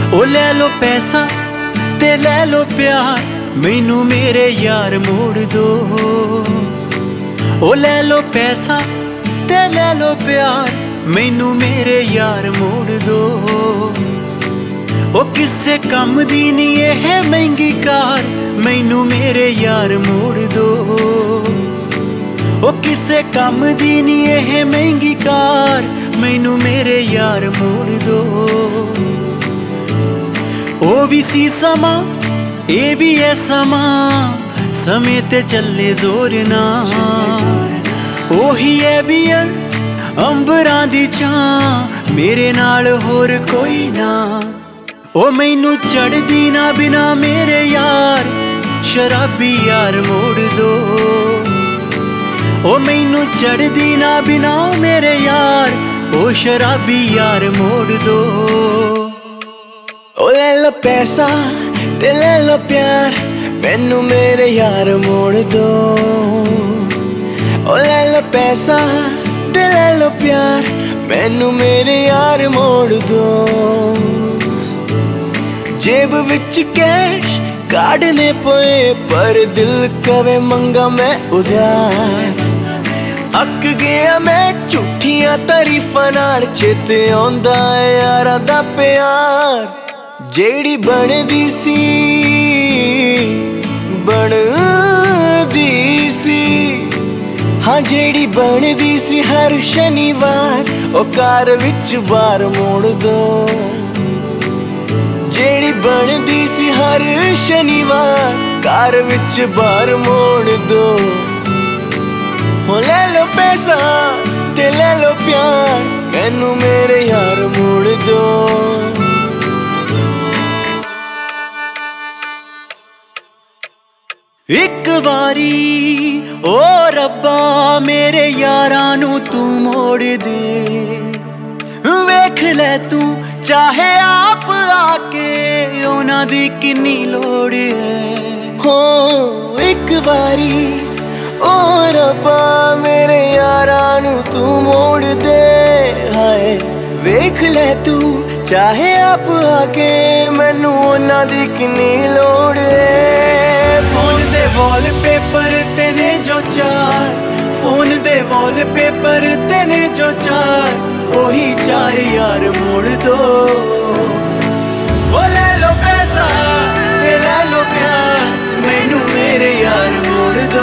ओ ले लो पैसा ते ले लो प्यार, मैनू मेरे यार मोड़ दो। ओ ले लो पैसा ते ले लो प्यार, मैनू मेरे यार मोड़ दो। ओ किसे कम दी नी एह महंगी कार, मैनू मेरे यार मोड़ दो। ओ किसे कम दी नी एह महंगी कार, मैनू मेरे यार मोड़ दो। ओ भी सी समा ए भी है समा, समय ते चले जोर ना। ओही है बियर अंबरां दी छां, मेरे नाल होर कोई ना। ओ मैनू चढ़दी ना बिना मेरे यार, शराबी यार मोड़ दो। ओ मैनू चढ़दी ना बिना मेरे यार, ओ शराबी यार मोड़ दो। ओ ले लो पैसा ते ले लो प्यार, मैनू मेरे यार मोड़ दो। ओ ले लो पैसा ते ले लो प्यार, मैनू मेरे यार मोड़ दो। जेब विच कैश काढ़ने पे, पर दिल कवे मंगा मैं उधार। अक गया मैं झूठियां तारीफां नाल, चेते आउंदा है यारां दा प्यार। जेड़ी बनदी सी हाँ, जेड़ी बनदी सी हर शनिवार, ओ कार विच बार मोड़ दो। जेड़ी बनदी सी हर शनिवार, कार विच बार मोड़ दो। हो ले लो पैसा ते ले लो प्यार, मैनू मेरे यार मोड़ दो। एक बारी ओ रब्बा मेरे यारां नू तू मोड़ दे। वेख ले तू चाहे आप आके, उन्हां दी किन्नी लोड़ है। हो एक बारी ओ रब्बा मेरे यारां नू तू मोड़ दे। हाय वेख ले तू चाहे आप आके, मैनू उन्हां दी किन्नी लोड़ है। फोन दे वॉलपेपर तेने जो चार, फोन दे वॉलपेपर तेने जो चार, वही चार यार मोड़ दो। ओ ले लो पैसा ते ले लो प्यार, मैनू मेरे यार मोड़ दो।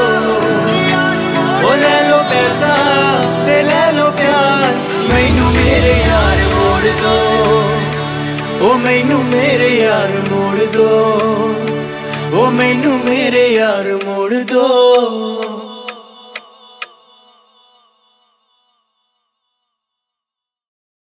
ओ ले लो पैसा ते ले लो प्यार, मैनू मेरे यार मोड़ दो। ओ मैनू मेरे यार मोड़ दो। ओ मैनू मेरे यार मोड़ दो।